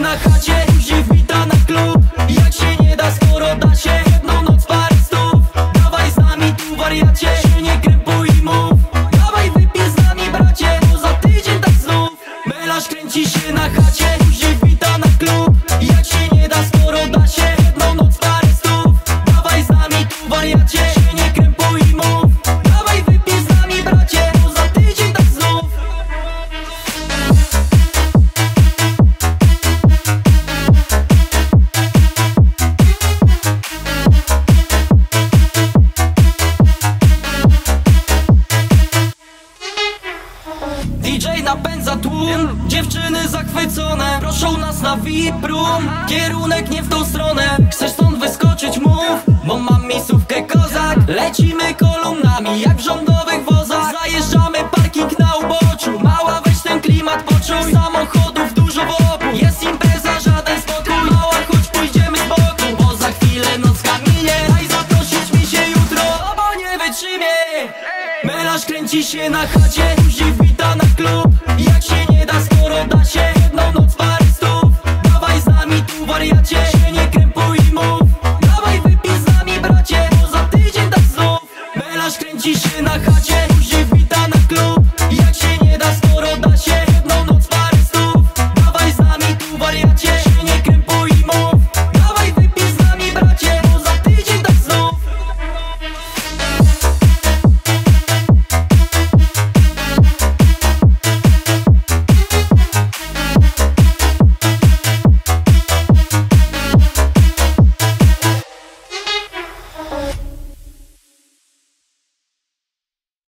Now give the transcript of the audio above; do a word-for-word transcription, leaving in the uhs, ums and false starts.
na chacie, później wbita na klub. Jak się nie da, skoro da się, jedną noc parę stów. Dawaj z nami tu wariacie, się nie krępuj i mów. Dawaj wypij z nami bracie, bo za tydzień tak znów. Melarz kręci się na chacie, później wbita na klub. Jak się nie da, skoro da się, jedną noc parę stów. Dawaj z nami tu wariacie, się nie krępuj i mów. Dawaj wypij z nami bracie, bo za tydzień tak znów. D J napędza tłum, dziewczyny zachwycone proszą nas na V I P room. Kierunek nie w tą stronę, chcesz stąd wyskoczyć mów. Bo mam miejscówkę kozak, lecimy kolumnami jak w rządowych wozach. Zajeżdżamy parking na uboczu, mała weź ten klimat poczuj. Samochodów dużo wokół, jest impreza, żaden spokój. Mała chodź pójdziemy z boku, bo za chwilę nocka minie. Daj zaprosić mi się jutro, bo nie wytrzymie. Melarz kręci się na chacie, później wbita na klub. Jak się nie da, skoro da się, jedną noc parę stów. Dawaj z nami tu wariacie,